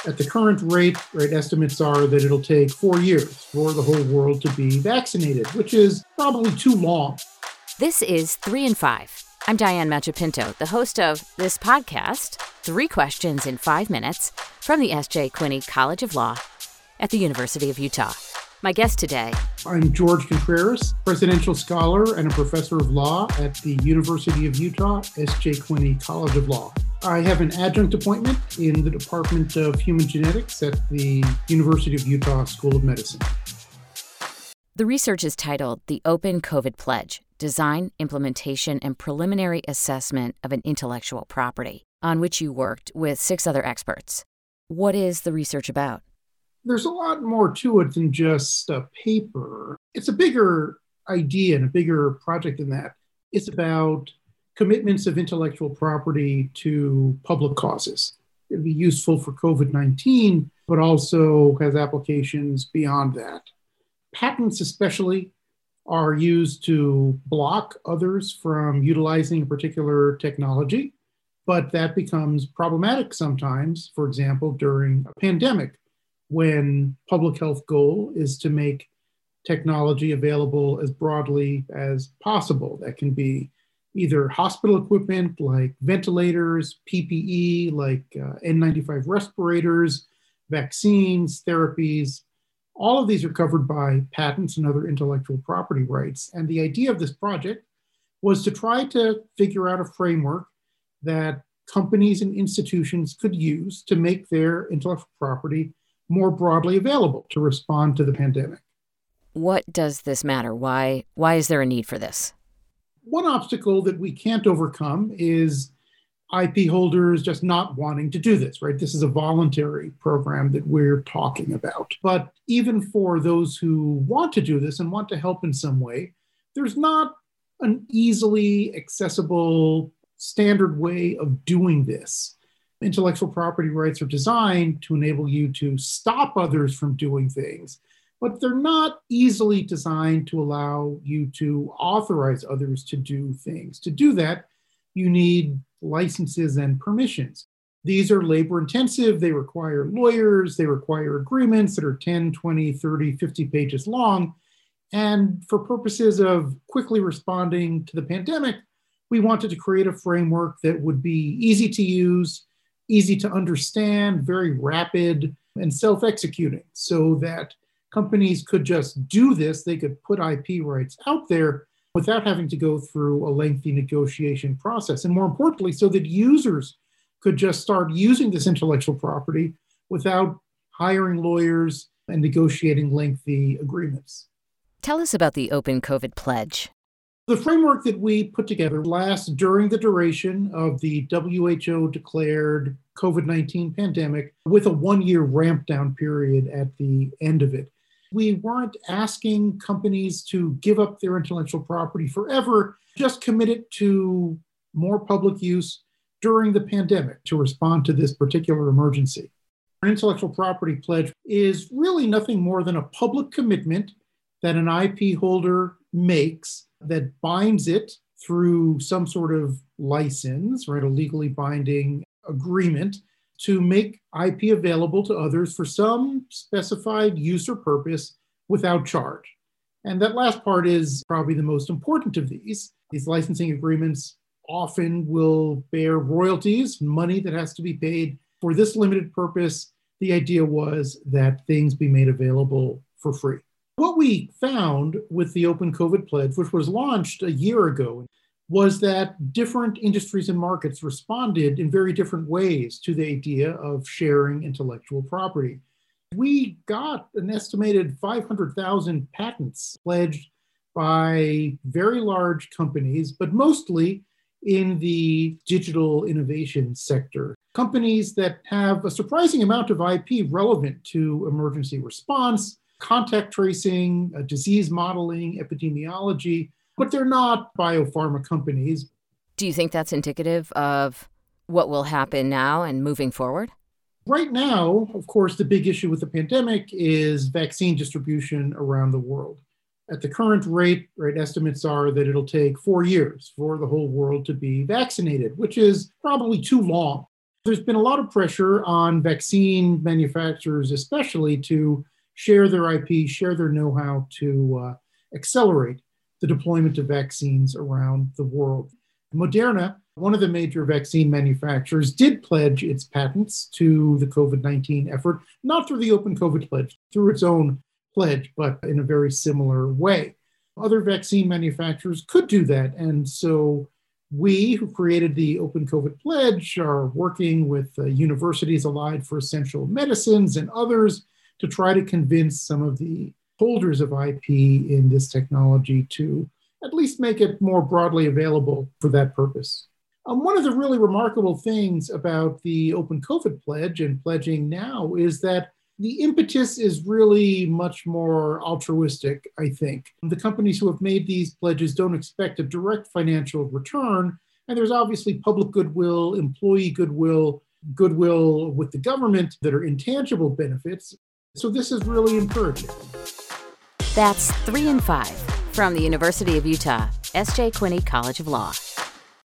At the current rate, estimates are that it'll take 4 years for the whole world to be vaccinated, which is probably too long. This is 3 in 5. I'm Diane Machapinto, the host of this podcast, 3 Questions in 5 Minutes, from the S.J. Quinney College of Law at the University of Utah. My guest today. I'm George Contreras, presidential scholar and a professor of law at the University of Utah, S.J. Quinney College of Law. I have an adjunct appointment in the Department of Human Genetics at the University of Utah School of Medicine. The research is titled The Open COVID Pledge, Design, Implementation, and Preliminary Assessment of an Intellectual Property, on which you worked with 6 other experts. What is the research about? There's a lot more to it than just a paper. It's a bigger idea and a bigger project than that. It's about commitments of intellectual property to public causes. It'll be useful for COVID-19, but also has applications beyond that. Patents especially are used to block others from utilizing a particular technology, but that becomes problematic sometimes, for example, during a pandemic, when public health goal is to make technology available as broadly as possible. That can be either hospital equipment like ventilators, PPE like N95 respirators, vaccines, therapies. All of these are covered by patents and other intellectual property rights. And the idea of this project was to try to figure out a framework that companies and institutions could use to make their intellectual property more broadly available to respond to the pandemic. What does this matter? Why is there a need for this? One obstacle that we can't overcome is IP holders just not wanting to do this, right? This is a voluntary program that we're talking about. But even for those who want to do this and want to help in some way, there's not an easily accessible standard way of doing this. Intellectual property rights are designed to enable you to stop others from doing things, but they're not easily designed to allow you to authorize others to do things. To do that, you need licenses and permissions. These are labor intensive. They require lawyers. They require agreements that are 10, 20, 30, 50 pages long. And for purposes of quickly responding to the pandemic, we wanted to create a framework that would be easy to use, easy to understand, very rapid, and self-executing, so that companies could just do this. They could put IP rights out there without having to go through a lengthy negotiation process. And more importantly, so that users could just start using this intellectual property without hiring lawyers and negotiating lengthy agreements. Tell us about the Open COVID Pledge. The framework that we put together lasts during the duration of the WHO-declared COVID-19 pandemic, with a 1-year ramp down period at the end of it. We weren't asking companies to give up their intellectual property forever, just commit it to more public use during the pandemic to respond to this particular emergency. Our intellectual property pledge is really nothing more than a public commitment that an IP holder makes that binds it through some sort of license, right, a legally binding agreement to make IP available to others for some specified use or purpose without charge. And that last part is probably the most important of these. These licensing agreements often will bear royalties, money that has to be paid for this limited purpose. The idea was that things be made available for free. What we found with the Open COVID Pledge, which was launched a year ago, was that different industries and markets responded in very different ways to the idea of sharing intellectual property. We got an estimated 500,000 patents pledged by very large companies, but mostly in the digital innovation sector. Companies that have a surprising amount of IP relevant to emergency response, contact tracing, disease modeling, epidemiology, but they're not biopharma companies. Do you think that's indicative of what will happen now and moving forward? Right now, of course, the big issue with the pandemic is vaccine distribution around the world. At the current rate, estimates are that it'll take 4 years for the whole world to be vaccinated, which is probably too long. There's been a lot of pressure on vaccine manufacturers, especially, to share their IP, share their know-how to accelerate the deployment of vaccines around the world. Moderna, one of the major vaccine manufacturers, did pledge its patents to the COVID-19 effort, not through the Open COVID Pledge, through its own pledge, but in a very similar way. Other vaccine manufacturers could do that. And so we, who created the Open COVID Pledge, are working with Universities Allied for Essential Medicines and others to try to convince some of the holders of IP in this technology to at least make it more broadly available for that purpose. One of the really remarkable things about the Open COVID Pledge and pledging now is that the impetus is really much more altruistic, I think. The companies who have made these pledges don't expect a direct financial return, and there's obviously public goodwill, employee goodwill, goodwill with the government that are intangible benefits. So this is really encouraging. That's 3 in 5 from the University of Utah, S.J. Quinney College of Law.